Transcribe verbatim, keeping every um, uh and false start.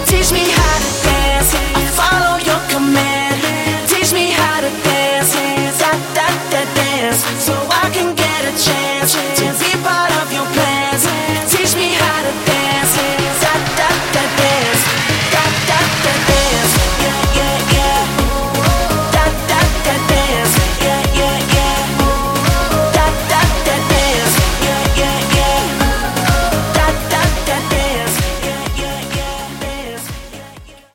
Teach me how to dance, I'll follow your command. Teach me how to dance, da da da dance. So